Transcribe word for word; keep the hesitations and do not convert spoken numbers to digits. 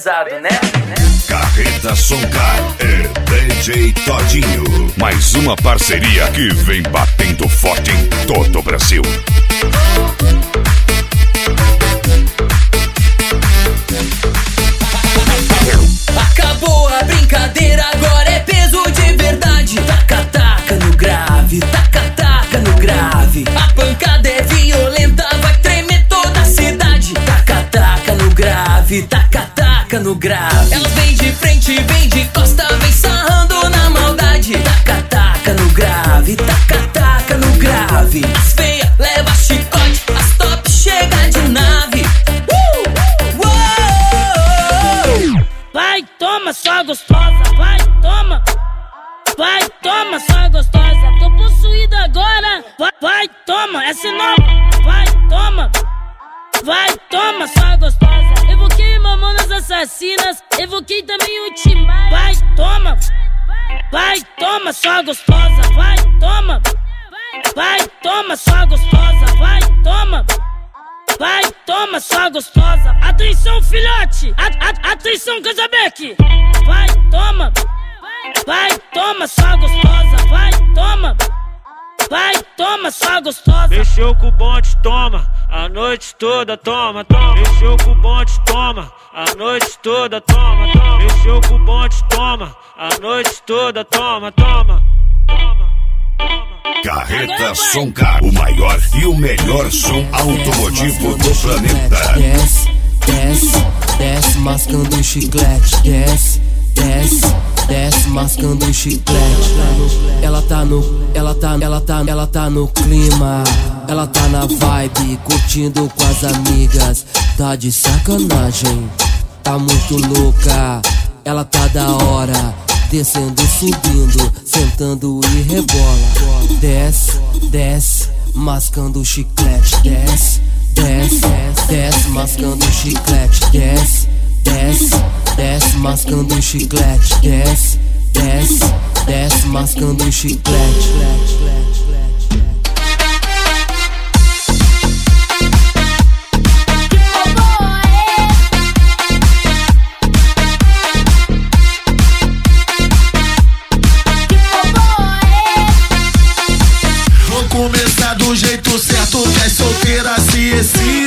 pesado, né? Carreta Soncar e D J Todinho. Mais uma parceria que vem batendo forte em todo o Brasil. Acabou a brincadeira, agora é peso de verdade. Taca, taca no grave, taca, taca no grave. A pancada é violenta, vai tremer toda a cidade. Taca, taca no grave, taca, taca no grave. Elas vêm de frente, vêm de costa, vem sarrando na maldade. Taca, taca no grave, taca, taca no grave. As feias leva chicote, as top chega de nave. Uh! Uou! Vai, toma, só gostosa, vai, toma. Vai, toma, só gostosa. Tô possuída agora. Vai, vai, toma, essa é nova. Vai, toma. Vai, toma, só gostosa. Evoquei Mamonas Assassinas, evoquei também o Timaya. Vai, toma. Vai, toma, só gostosa. Vai, toma. Vai, toma, só gostosa. Vai, toma. Vai, toma, só gostosa. Atenção, filhote. A, a, atenção, Casabeck. Vai, toma. Vai, toma, só gostosa. Vai, toma. Vai, toma, só gostosa. Mexeu com o bonde, toma. A noite toda, toma, toma. Mexeu com o bonde, toma. A noite toda, toma, toma. Mexeu com o bonde, toma. A noite toda, toma, toma. Toma, toma. Carreta Soncar, o maior e o melhor som automotivo do planeta. Desce, desce, desce, mascando chiclete. Desce, desce, desce, mascando chiclete. Ela tá no, ela tá, ela tá, ela tá no clima. Ela tá na vibe, curtindo com as amigas. Tá de sacanagem, tá muito louca. Ela tá da hora, descendo, subindo, sentando e rebola. Desce, desce, mascando chiclete. Desce, desce, desce, mascando chiclete. Desce, desce, desce, mascando chiclete. Desce, desce, desce, mascando chiclete. Começar do jeito certo, que as solteiras se excitam.